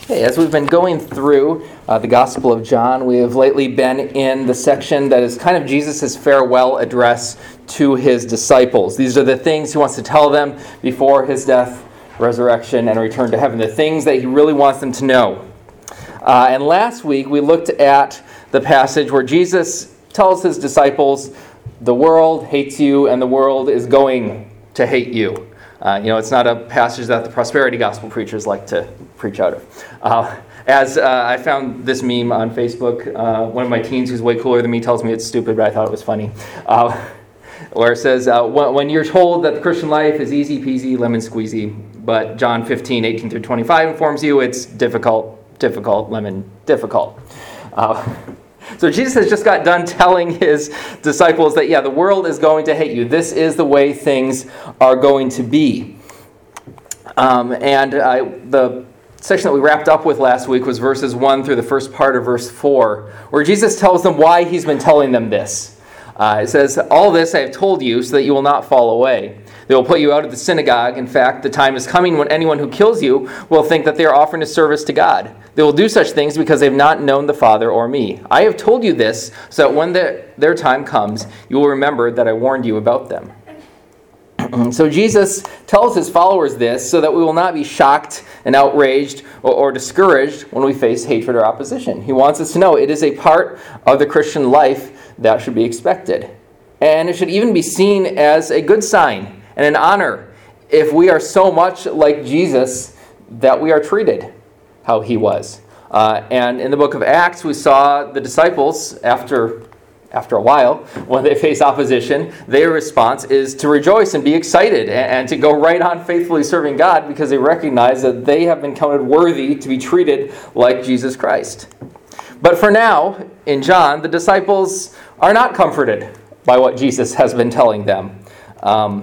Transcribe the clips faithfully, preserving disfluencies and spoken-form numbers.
Okay, as we've been going through uh, the Gospel of John, we have lately been in the section that is kind of Jesus' farewell address to his disciples. These are the things he wants to tell them before his death, resurrection, and return to heaven. The things that he really wants them to know. Uh, and last week we looked at the passage where Jesus tells his disciples, the world hates you and the world is going to hate you. Uh, you know, it's not a passage that the prosperity gospel preachers like to preach out of. Uh, as uh, I found this meme on Facebook, uh, one of my teens who's way cooler than me tells me it's stupid, but I thought it was funny. Uh, where it says, uh, when you're told that the Christian life is easy peasy, lemon squeezy, but John fifteen, eighteen through twenty-five informs you it's difficult, difficult, lemon, difficult. Uh, So Jesus has just got done telling his disciples that, yeah, the world is going to hate you. This is the way things are going to be. Um, and uh, the section that we wrapped up with last week was verses one through the first part of verse four, where Jesus tells them why he's been telling them this. Uh, it says, all this I have told you so that you will not fall away. They will put you out of the synagogue. In fact, the time is coming when anyone who kills you will think that they are offering a service to God. They will do such things because they have not known the Father or me. I have told you this so that when the, their time comes, you will remember that I warned you about them. So Jesus tells his followers this so that we will not be shocked and outraged or, or discouraged when we face hatred or opposition. He wants us to know it is a part of the Christian life that should be expected. And it should even be seen as a good sign and an honor if we are so much like Jesus that we are treated how he was. Uh, and in the book of Acts, we saw the disciples, after after a while, when they face opposition, their response is to rejoice and be excited and, and to go right on faithfully serving God because they recognize that they have been counted worthy to be treated like Jesus Christ. But for now, in John, the disciples are not comforted by what Jesus has been telling them. Um,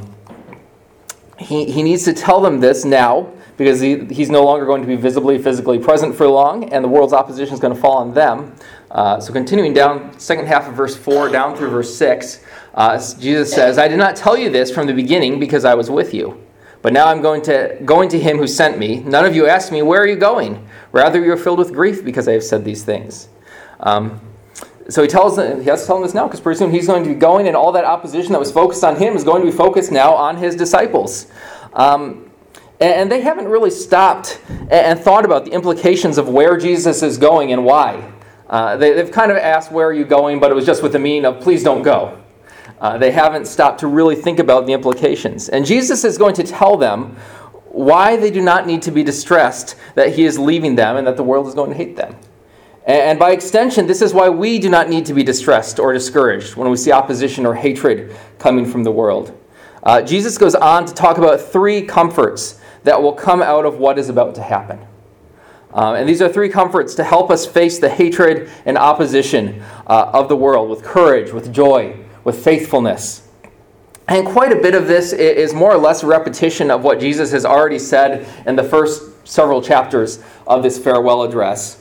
he, he needs to tell them this now, because he, he's no longer going to be visibly, physically present for long, and the world's opposition is going to fall on them. Uh, so continuing down, second half of verse four, down through verse six, uh, Jesus says, I did not tell you this from the beginning because I was with you. But now I'm going to going to him who sent me. None of you asked me, where are you going? Rather, you are filled with grief because I have said these things. Um, so he tells them, he has to tell them this now, because pretty soon he's going to be going, and all that opposition that was focused on him is going to be focused now on his disciples. Um, And they haven't really stopped and thought about the implications of where Jesus is going and why. Uh, they, they've kind of asked, where are you going? But it was just with the meaning of, please don't go. Uh, they haven't stopped to really think about the implications. And Jesus is going to tell them why they do not need to be distressed that he is leaving them and that the world is going to hate them. And by extension, this is why we do not need to be distressed or discouraged when we see opposition or hatred coming from the world. Uh, Jesus goes on to talk about three comforts that will come out of what is about to happen. Um, and these are three comforts to help us face the hatred and opposition uh, of the world with courage, with joy, with faithfulness. And quite a bit of this is more or less a repetition of what Jesus has already said in the first several chapters of this farewell address.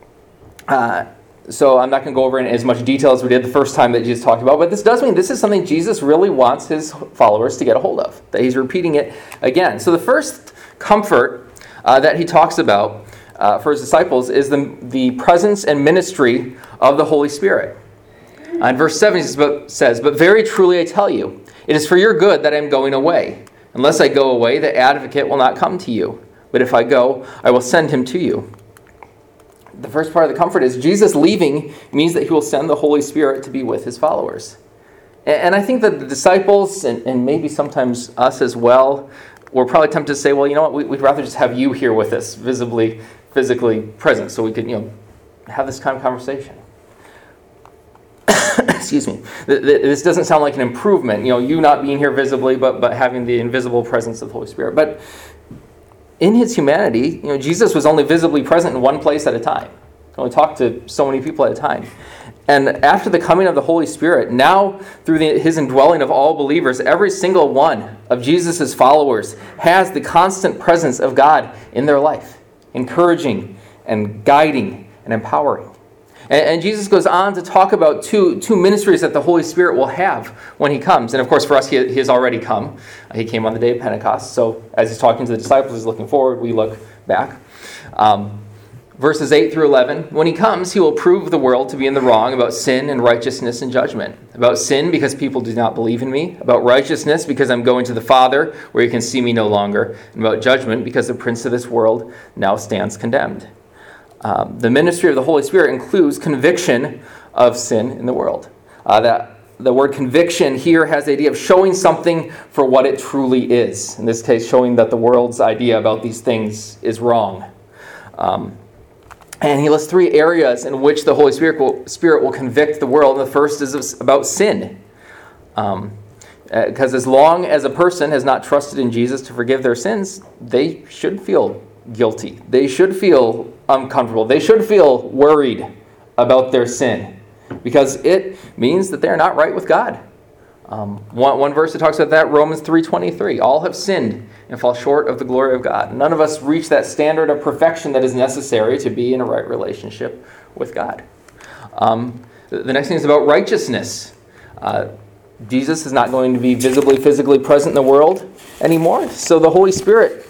Uh, so I'm not going to go over in as much detail as we did the first time that Jesus talked about, but this does mean this is something Jesus really wants his followers to get a hold of, that he's repeating it again. So the first comfort uh, that he talks about uh, for his disciples is the, the presence and ministry of the Holy Spirit. Uh, in verse seven he says, but very truly I tell you, it is for your good that I am going away. Unless I go away, the advocate will not come to you. But if I go, I will send him to you. The first part of the comfort is Jesus leaving means that he will send the Holy Spirit to be with his followers. And I think that the disciples, and, and maybe sometimes us as well, we're probably tempted to say, well, you know what, we'd rather just have you here with us, visibly, physically present, so we could, you know, have this kind of conversation. Excuse me. This doesn't sound like an improvement, you know, you not being here visibly, but, but having the invisible presence of the Holy Spirit. But in his humanity, you know, Jesus was only visibly present in one place at a time. He only talked to so many people at a time. And after the coming of the Holy Spirit, now through the, his indwelling of all believers, every single one of Jesus' followers has the constant presence of God in their life, encouraging and guiding and empowering. And, and Jesus goes on to talk about two, two ministries that the Holy Spirit will have when he comes. And of course, for us, he, he has already come. He came on the day of Pentecost. So as he's talking to the disciples, he's looking forward, we look back. Um, Verses eight through eleven, when he comes, he will prove the world to be in the wrong about sin and righteousness and judgment. About sin, because people do not believe in me. About righteousness, because I'm going to the Father, where you can see me no longer. And about judgment, because the prince of this world now stands condemned. Um, the ministry of the Holy Spirit includes conviction of sin in the world. Uh, that the word conviction here has the idea of showing something for what it truly is. In this case, showing that the world's idea about these things is wrong. Um, And he lists three areas in which the Holy Spirit will, Spirit will convict the world. And the first is about sin. Um, because as long as a person has not trusted in Jesus to forgive their sins, they should feel guilty. They should feel uncomfortable. They should feel worried about their sin. Because it means that they're not right with God. Um, one, one verse that talks about that, Romans three twenty-three. All have sinned and fall short of the glory of God. None of us reach that standard of perfection that is necessary to be in a right relationship with God. Um, the next thing is about righteousness. Uh, Jesus is not going to be visibly, physically present in the world anymore. So the Holy Spirit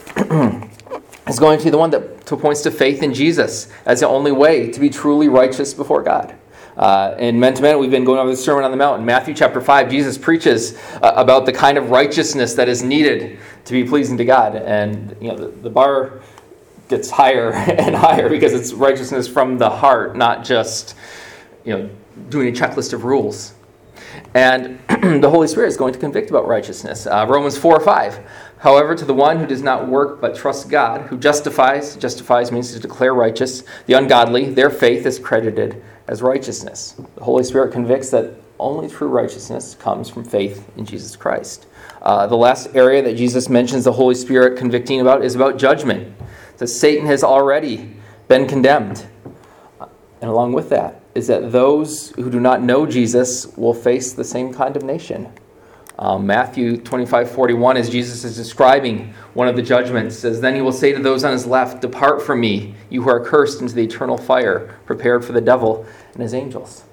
is going to be the one that points to faith in Jesus as the only way to be truly righteous before God. Uh, in Men to Men, we've been going over the Sermon on the Mount. In Matthew chapter five, Jesus preaches uh, about the kind of righteousness that is needed to be pleasing to God. And you know, the, the bar gets higher and higher because it's righteousness from the heart, not just you know doing a checklist of rules. And the Holy Spirit is going to convict about righteousness. Uh, Romans four five. However, to the one who does not work but trusts God, who justifies, justifies means to declare righteous, the ungodly, their faith is credited as righteousness. The Holy Spirit convicts that only true righteousness comes from faith in Jesus Christ. Uh, the last area that Jesus mentions the Holy Spirit convicting about is about judgment. That Satan has already been condemned. And along with that is that those who do not know Jesus will face the same condemnation. Um, Matthew twenty-five forty-one, as Jesus is describing one of the judgments, says, "Then he will say to those on his left, 'Depart from me, you who are cursed, into the eternal fire, prepared for the devil and his angels.'"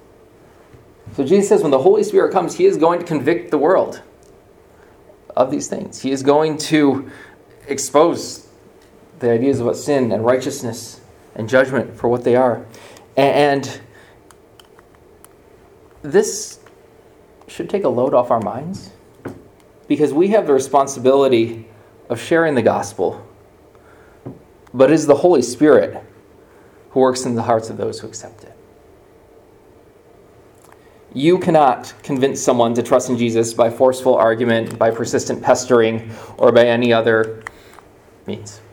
So Jesus says when the Holy Spirit comes, he is going to convict the world of these things. He is going to expose the ideas about sin and righteousness and judgment for what they are. And this should take a load off our minds, because we have the responsibility of sharing the gospel, but it is the Holy Spirit who works in the hearts of those who accept it. You cannot convince someone to trust in Jesus by forceful argument, by persistent pestering, or by any other means.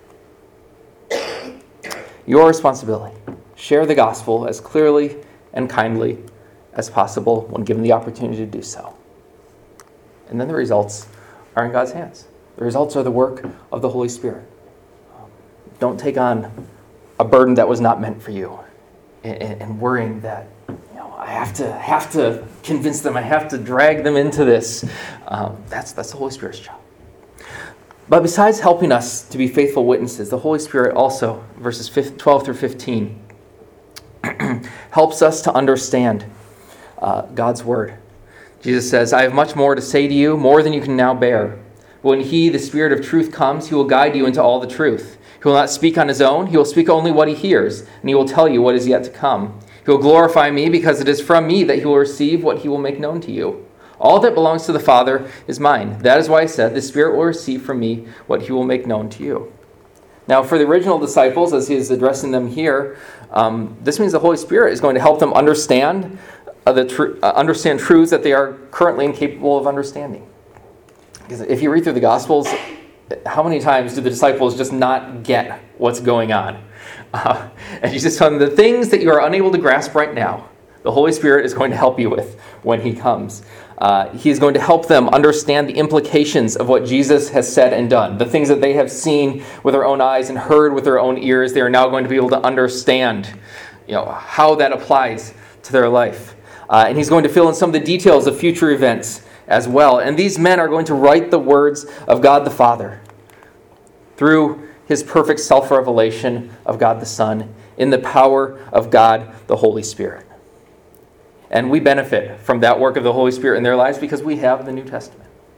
Your responsibility: share the gospel as clearly and kindly as possible when given the opportunity to do so. And then the results are in God's hands. The results are the work of the Holy Spirit. Don't take on a burden that was not meant for you, and, and worrying that you know I have to have to convince them, I have to drag them into this. Um, that's that's the Holy Spirit's job. But besides helping us to be faithful witnesses, the Holy Spirit also, verses twelve through fifteen, helps us to understand uh, God's word. Jesus says, "I have much more to say to you, more than you can now bear. When he, the Spirit of truth, comes, he will guide you into all the truth. He will not speak on his own. He will speak only what he hears, and he will tell you what is yet to come. He will glorify me, because it is from me that he will receive what he will make known to you. All that belongs to the Father is mine. That is why I said, the Spirit will receive from me what he will make known to you." Now, for the original disciples, as he is addressing them here, um, this means the Holy Spirit is going to help them understand uh, the tr- uh, understand truths that they are currently incapable of understanding. Because if you read through the Gospels, how many times do the disciples just not get what's going on? Uh, and Jesus tells them the things that you are unable to grasp right now, the Holy Spirit is going to help you with when he comes. Uh, he is going to help them understand the implications of what Jesus has said and done. The things that they have seen with their own eyes and heard with their own ears, they are now going to be able to understand, you know, how that applies to their life. Uh, and he's going to fill in some of the details of future events as well. And these men are going to write the words of God the Father through his perfect self-revelation of God the Son in the power of God the Holy Spirit. And we benefit from that work of the Holy Spirit in their lives because we have the New Testament.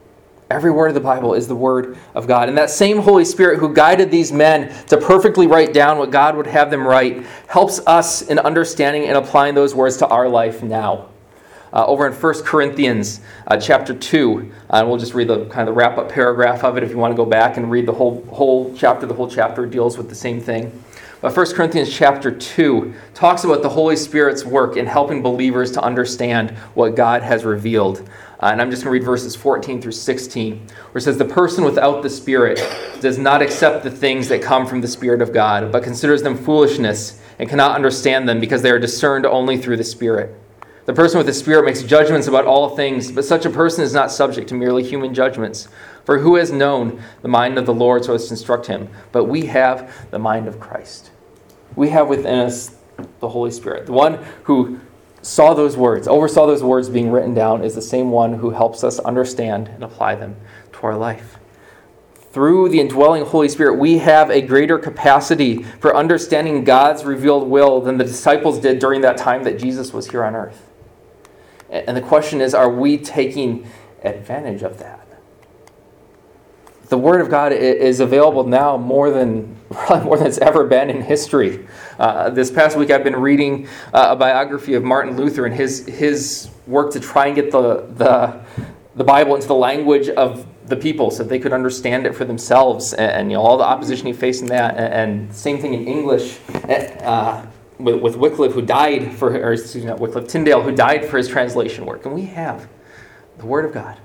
Every word of the Bible is the Word of God. And that same Holy Spirit who guided these men to perfectly write down what God would have them write helps us in understanding and applying those words to our life now. Uh, over in First Corinthians uh, chapter two, uh, and we'll just read the kind of the wrap-up paragraph of it if you want to go back and read the whole whole chapter. The whole chapter deals with the same thing. But First Corinthians chapter two talks about the Holy Spirit's work in helping believers to understand what God has revealed. Uh, and I'm just going to read verses fourteen through sixteen, where it says, "The person without the Spirit does not accept the things that come from the Spirit of God, but considers them foolishness and cannot understand them because they are discerned only through the Spirit. The person with the Spirit makes judgments about all things, but such a person is not subject to merely human judgments. For who has known the mind of the Lord so as to instruct him? But we have the mind of Christ." We have within us the Holy Spirit. The one who saw those words, oversaw those words being written down, is the same one who helps us understand and apply them to our life. Through the indwelling Holy Spirit, we have a greater capacity for understanding God's revealed will than the disciples did during that time that Jesus was here on earth. And the question is, are we taking advantage of that? The Word of God is available now more than probably more than it's ever been in history. Uh, this past week, I've been reading uh, a biography of Martin Luther and his his work to try and get the the the Bible into the language of the people so that they could understand it for themselves. And, and you know, all the opposition he faced in that, and, and same thing in English. Uh, with, with Wycliffe, who died for, or excuse me, not Wycliffe, Tyndale, who died for his translation work. And we have the Word of God.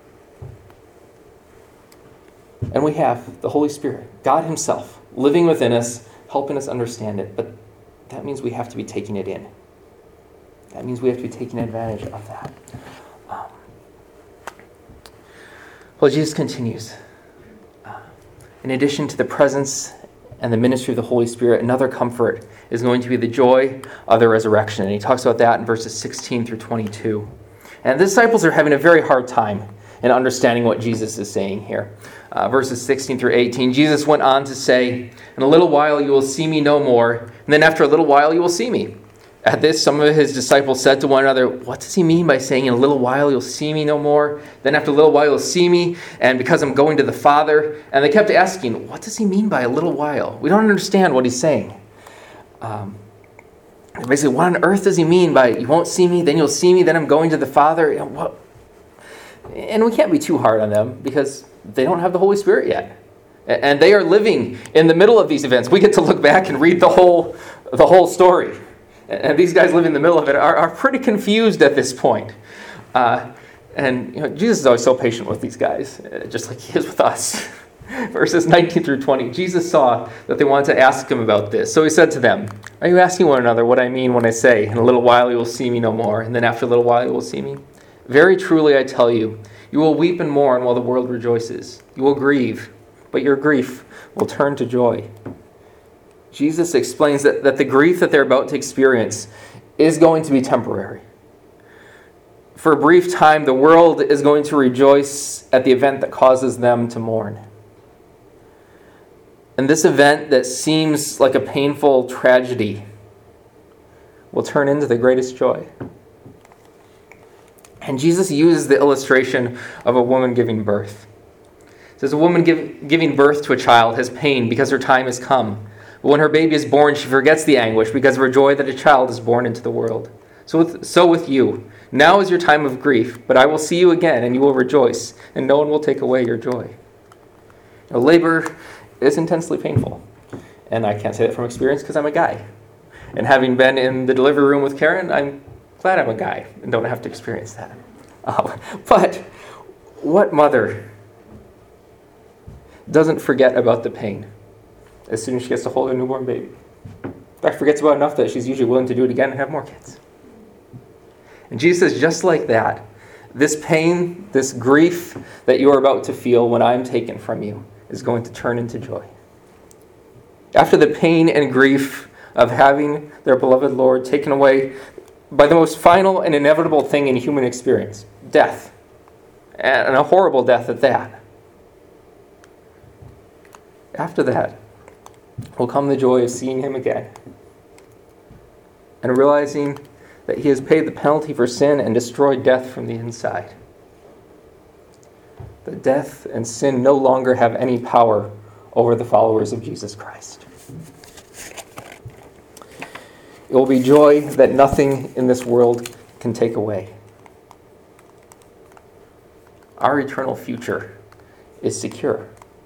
And we have the Holy Spirit, God Himself, living within us, helping us understand it. But that means we have to be taking it in. That means we have to be taking advantage of that. Um, well, Jesus continues. Uh, in addition to the presence and the ministry of the Holy Spirit, another comfort is going to be the joy of the resurrection. And he talks about that in verses sixteen through twenty-two. And the disciples are having a very hard time in understanding what Jesus is saying here. Uh, verses sixteen through eighteen, Jesus went on to say, "In a little while you will see me no more, and then after a little while you will see me." At this, some of his disciples said to one another, "What does he mean by saying, 'In a little while you'll see me no more, then after a little while you'll see me, and because I'm going to the Father?'" And they kept asking, "What does he mean by a little while? We don't understand what he's saying." Um, basically, what on earth does he mean by, "You won't see me, then you'll see me, then I'm going to the Father"? You know, what? And we can't be too hard on them because they don't have the Holy Spirit yet. And they are living in the middle of these events. We get to look back and read the whole the whole story. And these guys living in the middle of it are, are pretty confused at this point. Uh, and you know, Jesus is always so patient with these guys, just like he is with us. Verses nineteen through twenty, Jesus saw that they wanted to ask him about this. So he said to them, "Are you asking one another what I mean when I say, 'In a little while you will see me no more, and then after a little while you will see me'? Very truly I tell you, you will weep and mourn while the world rejoices. You will grieve, but your grief will turn to joy." Jesus explains that, that the grief that they're about to experience is going to be temporary. For a brief time, the world is going to rejoice at the event that causes them to mourn. And this event that seems like a painful tragedy will turn into the greatest joy. And Jesus uses the illustration of a woman giving birth. It says, "A woman give, giving birth to a child has pain because her time has come. But when her baby is born, she forgets the anguish because of her joy that a child is born into the world. So with, so with you. Now is your time of grief, but I will see you again, and you will rejoice, and no one will take away your joy." Now, labor is intensely painful. And I can't say that from experience because I'm a guy. And having been in the delivery room with Karen, I'm glad I'm a guy and don't have to experience that. Uh, but what mother doesn't forget about the pain as soon as she gets to hold a newborn baby? In fact, forgets about enough that she's usually willing to do it again and have more kids. And Jesus says, just like that, this pain, this grief that you are about to feel when I'm taken from you is going to turn into joy. After the pain and grief of having their beloved Lord taken away by the most final and inevitable thing in human experience, death, and a horrible death at that. After that will come the joy of seeing him again and realizing that he has paid the penalty for sin and destroyed death from the inside. that death and sin no longer have any power over the followers of Jesus Christ. It will be joy that nothing in this world can take away. Our eternal future is secure.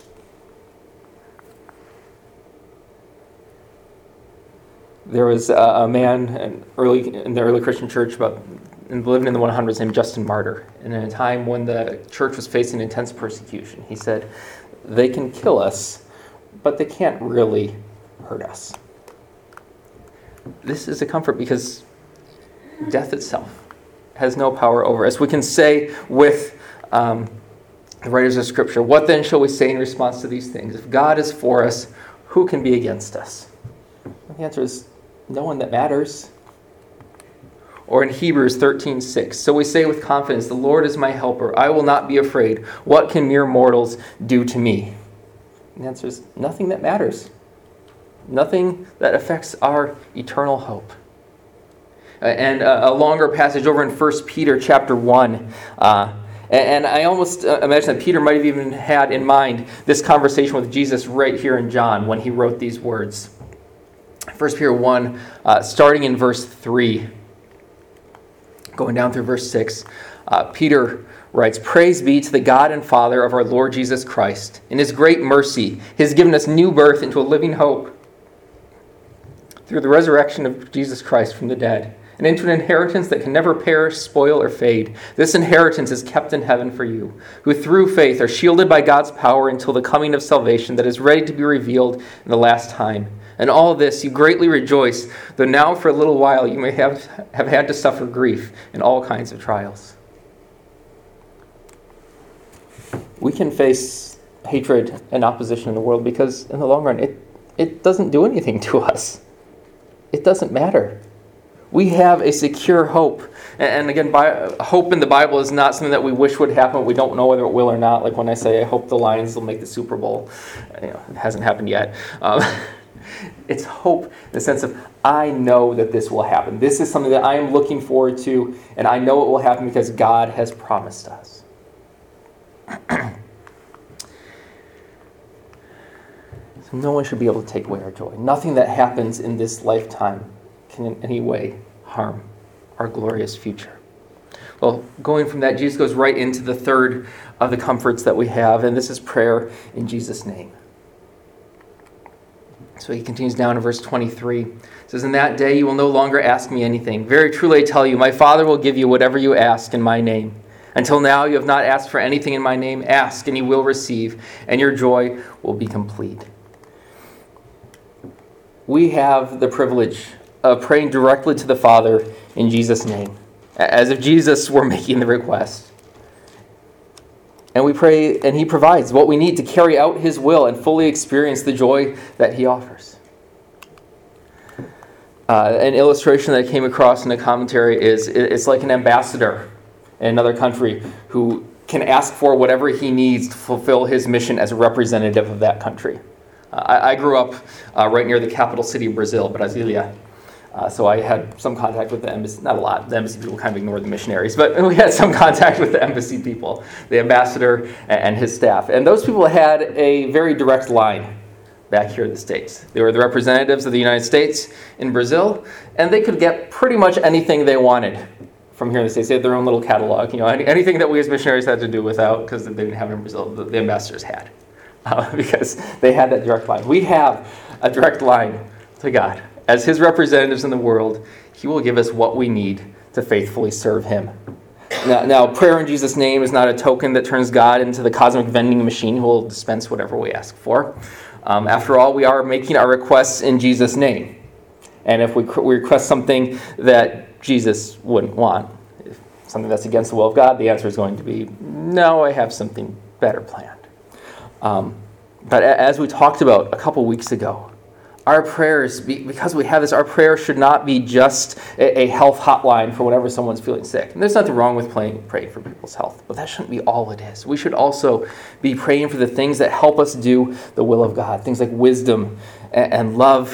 There was a, a man in, early, in the early Christian church, about and living in the hundreds, named Justin Martyr. And in a time when the church was facing intense persecution, he said, "They can kill us, but they can't really hurt us." This is a comfort because death itself has no power over us. We can say with um, the writers of Scripture, "What then shall we say in response to these things? If God is for us, who can be against us?" The answer is no one that matters. Or in Hebrews thirteen six, "So we say with confidence, the Lord is my helper. I will not be afraid. What can mere mortals do to me?" The answer is nothing that matters. Nothing that affects our eternal hope. And a longer passage over in First Peter chapter one. Uh, and I almost imagine that Peter might have even had in mind this conversation with Jesus right here in John when he wrote these words. First Peter one, uh, starting in verse three. Going down through verse six, uh, Peter writes, "Praise be to the God and Father of our Lord Jesus Christ. In his great mercy, he has given us new birth into a living hope through the resurrection of Jesus Christ from the dead, and into an inheritance that can never perish, spoil, or fade. This inheritance is kept in heaven for you, who through faith are shielded by God's power until the coming of salvation that is ready to be revealed in the last time. And all this you greatly rejoice, though now for a little while you may have, have had to suffer grief in all kinds of trials." We can face hatred and opposition in the world because in the long run it, it doesn't do anything to us. It doesn't matter. We have a secure hope. And again, by, hope in the Bible is not something that we wish would happen. We don't know whether it will or not. Like when I say, I hope the Lions will make the Super Bowl. You know, it hasn't happened yet. Um, it's hope in the sense of, I know that this will happen. This is something that I am looking forward to, and I know it will happen because God has promised us. So no one should be able to take away our joy. Nothing that happens in this lifetime can in any way harm our glorious future. Well, going from that, Jesus goes right into the third of the comforts that we have, and this is prayer in Jesus' name. So he continues down in verse twenty-three. It says, "In that day you will no longer ask me anything. Very truly I tell you, my Father will give you whatever you ask in my name. Until now you have not asked for anything in my name. Ask and you will receive, and your joy will be complete." We have the privilege of praying directly to the Father in Jesus' name, as if Jesus were making the request. And we pray, and he provides what we need to carry out his will and fully experience the joy that he offers. Uh, an illustration that I came across in a commentary is it's like an ambassador in another country who can ask for whatever he needs to fulfill his mission as a representative of that country. Uh, I, I grew up uh, right near the capital city of Brazil, Brasilia. Uh, so I had some contact with the embassy, not a lot, the embassy people kind of ignored the missionaries, but we had some contact with the embassy people, the ambassador and his staff. And those people had a very direct line back here in the States. They were the representatives of the United States in Brazil, and they could get pretty much anything they wanted from here in the States. They had their own little catalog, you know, any, anything that we as missionaries had to do without, because they didn't have it in Brazil, the, the ambassadors had, uh, because they had that direct line. We have a direct line to God. As his representatives in the world, he will give us what we need to faithfully serve him. Now, now, prayer in Jesus' name is not a token that turns God into the cosmic vending machine who will dispense whatever we ask for. Um, after all, we are making our requests in Jesus' name. And if we, we request something that Jesus wouldn't want, if something that's against the will of God, the answer is going to be, no, I have something better planned. Um, but as we talked about a couple weeks ago, our prayers, because we have this, our prayer should not be just a health hotline for whenever someone's feeling sick. And there's nothing wrong with praying, praying for people's health, but that shouldn't be all it is. We should also be praying for the things that help us do the will of God, things like wisdom and love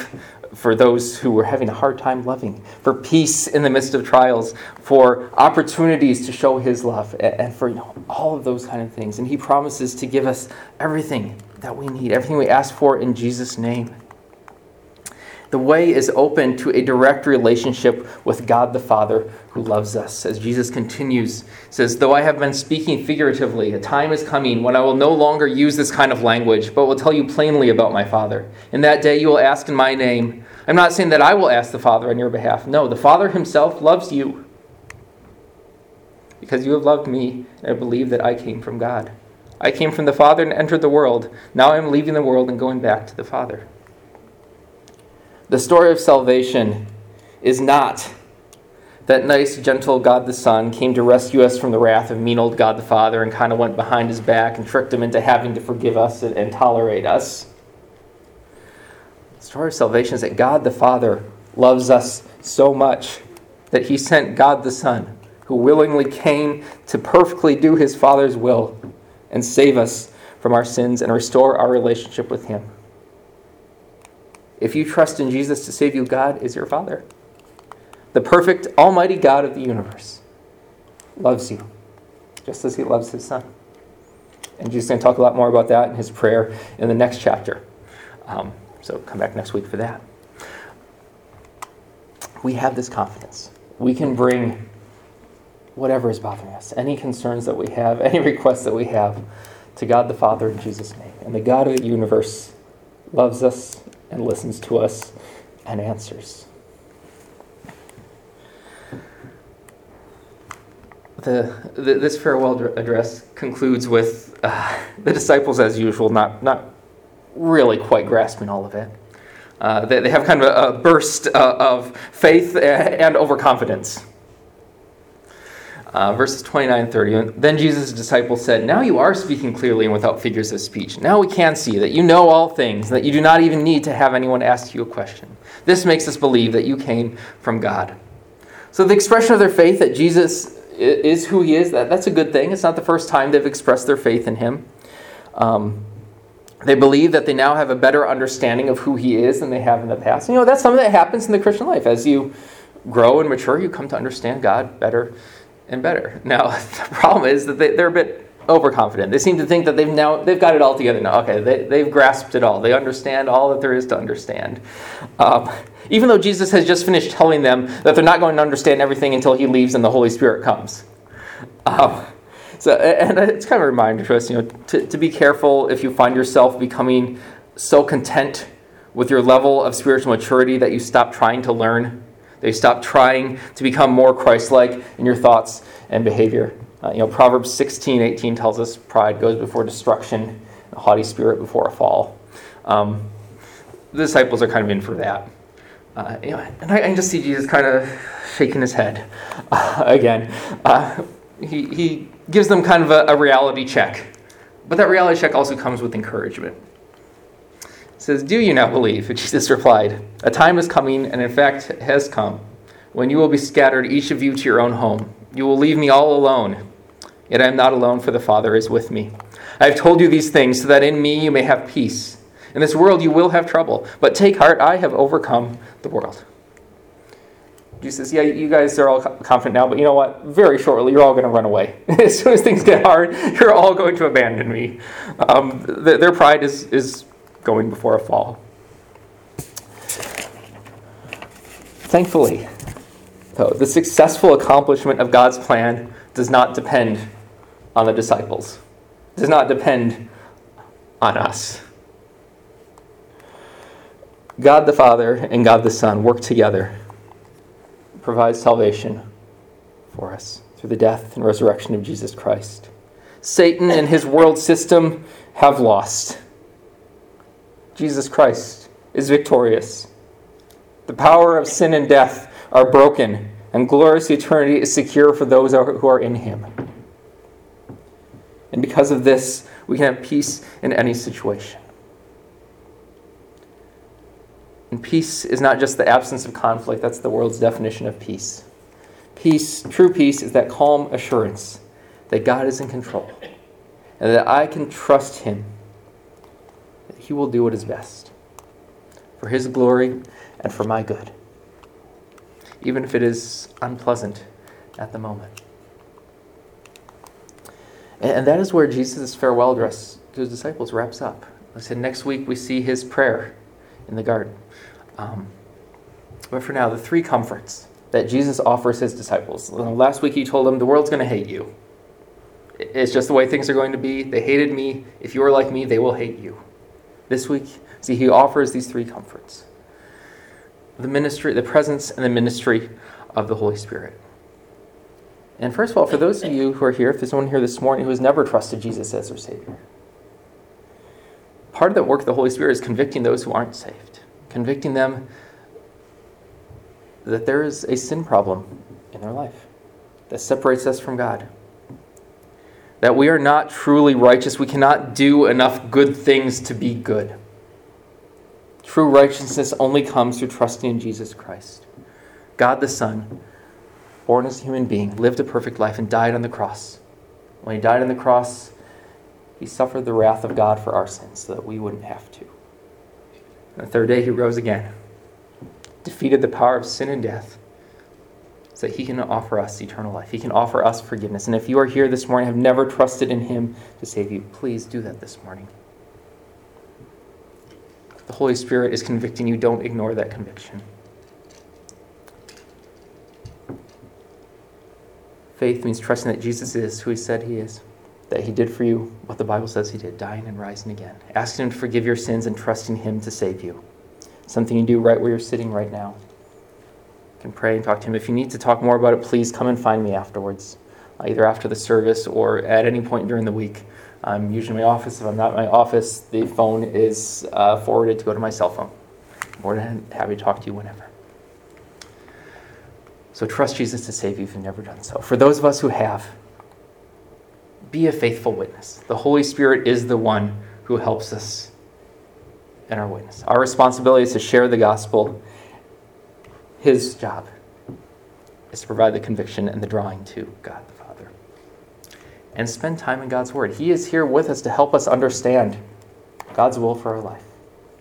for those who were having a hard time loving, for peace in the midst of trials, for opportunities to show his love, and for, you know, all of those kind of things. And he promises to give us everything that we need, everything we ask for in Jesus' name. The way is open to a direct relationship with God the Father who loves us. As Jesus continues, says, though I have been speaking figuratively, a time is coming when I will no longer use this kind of language, but will tell you plainly about my Father. In that day you will ask in my name. I'm not saying that I will ask the Father on your behalf. No, the Father himself loves you because you have loved me and believe that I came from God. I came from the Father and entered the world. Now I am leaving the world and going back to the Father. The story of salvation is not that nice, gentle God the Son came to rescue us from the wrath of mean old God the Father and kind of went behind his back and tricked him into having to forgive us and, and tolerate us. The story of salvation is that God the Father loves us so much that he sent God the Son, who willingly came to perfectly do his Father's will and save us from our sins and restore our relationship with him. If you trust in Jesus to save you, God is your Father. The perfect, almighty God of the universe loves you, just as he loves his Son. And Jesus is going to talk a lot more about that in his prayer in the next chapter. Um, so come back next week for that. We have this confidence. We can bring whatever is bothering us, any concerns that we have, any requests that we have, to God the Father in Jesus' name. And the God of the universe loves us and listens to us and answers. The, the this farewell address concludes with uh, the disciples, as usual, not not really quite grasping all of it. Uh, they, they have kind of a, a burst uh, of faith and overconfidence. Uh, verses twenty-nine and thirty. Then Jesus' disciples said, now you are speaking clearly and without figures of speech. Now we can see that you know all things, that you do not even need to have anyone ask you a question. This makes us believe that you came from God. So the expression of their faith that Jesus is who he is, that, that's a good thing. It's not the first time they've expressed their faith in him. Um, they believe that they now have a better understanding of who he is than they have in the past. You know, that's something that happens in the Christian life. As you grow and mature, you come to understand God better and better. Now, the problem is that they, they're a bit overconfident. They seem to think that they've now they've got it all together now. Okay, they, they've grasped it all. They understand all that there is to understand. Um, even though Jesus has just finished telling them that they're not going to understand everything until he leaves and the Holy Spirit comes. Um, so, and it's kind of a reminder to us, you know, to, to be careful if you find yourself becoming so content with your level of spiritual maturity that you stop trying to learn. They stop trying to become more Christ-like in your thoughts and behavior. Uh, you know, Proverbs sixteen eighteen tells us pride goes before destruction, and a haughty spirit before a fall. Um, the disciples are kind of in for that. Uh, you know, and I, I can just see Jesus kind of shaking his head uh, again. Uh, he, he gives them kind of a, a reality check. But that reality check also comes with encouragement. It says, do you now believe? And Jesus replied, a time is coming, and in fact has come, when you will be scattered, each of you to your own home. You will leave me all alone. Yet I am not alone, for the Father is with me. I have told you these things so that in me you may have peace. In this world you will have trouble, but take heart, I have overcome the world. Jesus says, yeah, you guys are all confident now, but you know what? Very shortly, you're all going to run away. As soon as things get hard, you're all going to abandon me. Um, th- their pride is, is going before a fall. Thankfully, though, the successful accomplishment of God's plan does not depend on the disciples. It does not depend on us. God the Father and God the Son work together, provide salvation for us through the death and resurrection of Jesus Christ. Satan and his world system have lost. Jesus Christ is victorious. The power of sin and death are broken, and glorious eternity is secure for those who are in him. And because of this, we can have peace in any situation. And peace is not just the absence of conflict. That's the world's definition of peace. Peace, true peace, is that calm assurance that God is in control and that I can trust him, that he will do what is best for his glory and for my good, even if it is unpleasant at the moment. And that is where Jesus' farewell address to his disciples wraps up. Like I said, next week we see his prayer in the garden. Um, but for now, the three comforts that Jesus offers his disciples. Last week he told them, the world's going to hate you. It's just the way things are going to be. They hated me. If you are like me, they will hate you. This week, see, he offers these three comforts. The ministry, the presence and the ministry of the Holy Spirit. And first of all, for those of you who are here, if there's someone here this morning who has never trusted Jesus as their Savior, part of that work of the Holy Spirit is convicting those who aren't saved, convicting them that there is a sin problem in their life that separates us from God, that we are not truly righteous. We cannot do enough good things to be good. True righteousness only comes through trusting in Jesus Christ. God the Son, born as a human being, lived a perfect life and died on the cross. When he died on the cross, he suffered the wrath of God for our sins so that we wouldn't have to. On the third day, he rose again, defeated the power of sin and death, so that he can offer us eternal life. He can offer us forgiveness. And if you are here this morning and have never trusted in him to save you, please do that this morning. The Holy Spirit is convicting you. Don't ignore that conviction. Faith means trusting that Jesus is who he said he is, that he did for you what the Bible says he did, dying and rising again. Asking him to forgive your sins and trusting him to save you. Something you do right where you're sitting right now. You can pray and talk to him. If you need to talk more about it, please come and find me afterwards, uh, either after the service or at any point during the week. I'm usually in my office. If I'm not in my office, the phone is uh, forwarded to go to my cell phone. I'm more than happy to talk to you whenever. So trust Jesus to save you if you've never done so. For those of us who have, be a faithful witness. The Holy Spirit is the one who helps us in our witness. Our responsibility is to share the gospel. His job is to provide the conviction and the drawing to God the Father. And spend time in God's Word. He is here with us to help us understand God's will for our life.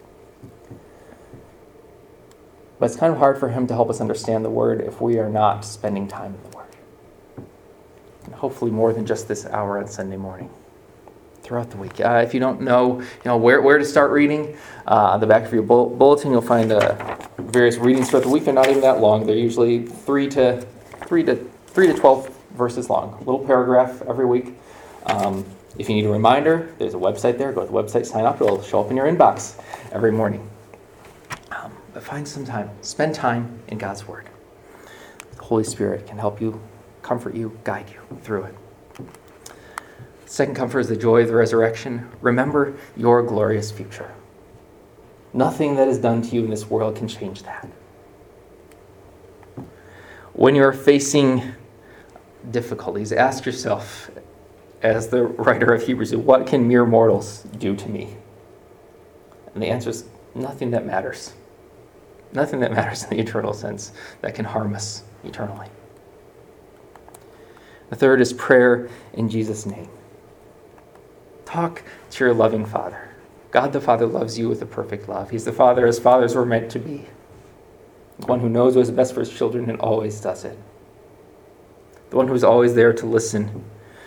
But it's kind of hard for him to help us understand the Word if we are not spending time in the Word. And hopefully more than just this hour on Sunday morning. Throughout the week. Uh, if you don't know, you know where, where to start reading, uh, on the back of your bull- bulletin you'll find uh, various readings throughout the week. They're not even that long. They're usually three to three to three to twelve verses long. A little paragraph every week. Um, if you need a reminder, there's a website there. Go to the website, sign up. It'll show up in your inbox every morning. Um, but find some time. Spend time in God's Word. The Holy Spirit can help you, comfort you, guide you through it. Second comfort is the joy of the resurrection. Remember your glorious future. Nothing that is done to you in this world can change that. When you're facing difficulties, ask yourself, as the writer of Hebrews, what can mere mortals do to me? And the answer is nothing that matters. Nothing that matters in the eternal sense that can harm us eternally. The third is prayer in Jesus' name. Talk to your loving Father. God the Father loves you with a perfect love. He's the Father as fathers were meant to be. The one who knows what is best for his children and always does it. The one who is always there to listen.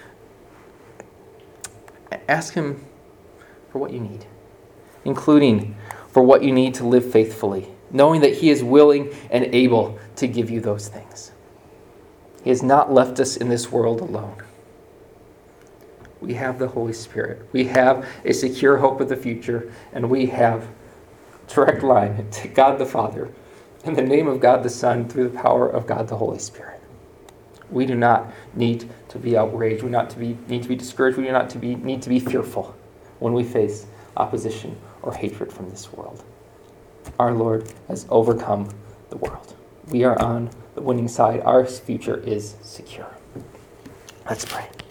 Ask him for what you need, including for what you need to live faithfully, knowing that he is willing and able to give you those things. He has not left us in this world alone. We have the Holy Spirit. We have a secure hope of the future, and we have a direct line to God the Father in the name of God the Son through the power of God the Holy Spirit. We do not need to be outraged. We do not to be, need to be discouraged. We do not to be, need to be fearful when we face opposition or hatred from this world. Our Lord has overcome the world. We are on the winning side. Our future is secure. Let's pray.